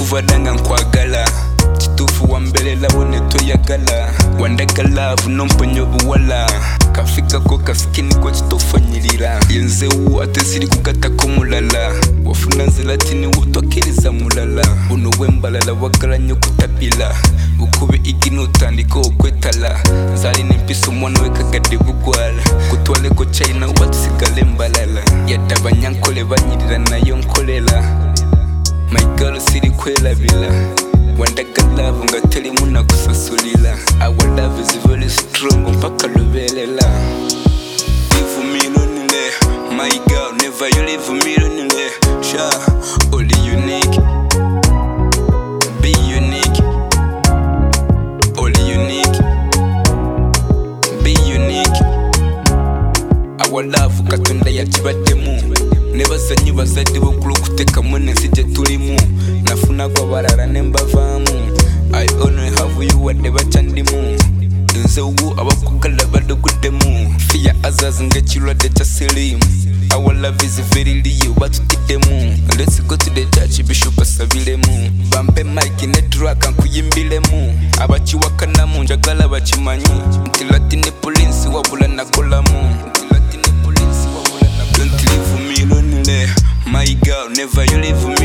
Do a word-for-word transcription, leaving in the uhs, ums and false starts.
nkuvadanga nkwagala kituufu wambelela wone toyagala wandagala vunomponya obuwala kafikako kasikini kwa kitofanyirira yenzewu ate ziri kugatako mulala wafuna nzilatini wotwakiriza mulala buno bwembalala wagala nnyo kutapila bukube igini otandika okwetala nzalina empisa omwana wekagadde bugwala kutwaleko china watusigale mbalala yadde abanyankole banyirira nayo nkolela my girl siri kwelabila wandagala nga terimu nakusasulila our love is very strong mpaka lubelela leave me lonely my girl never you leave me lonely sha only unique be unique only unique be unique our love katonda yakibaddemu nebazanyi bazadde bokulu okutekamu n'ensi gye tulimu nafuna gwa barara ne mbavaamu I only have you wadde bakyandimu nze ubu abakwagala badoguddemu fear others ng'ekirwadde kya sirimu our love is very real batutiddemu let's go to the church bishop asabilemu bampe mike ne track nkuyimbilemu abakiwakanamu njagala bakimanyi nti latine police wabula nakolamu Don't leave me lonely, my girl, never you leave me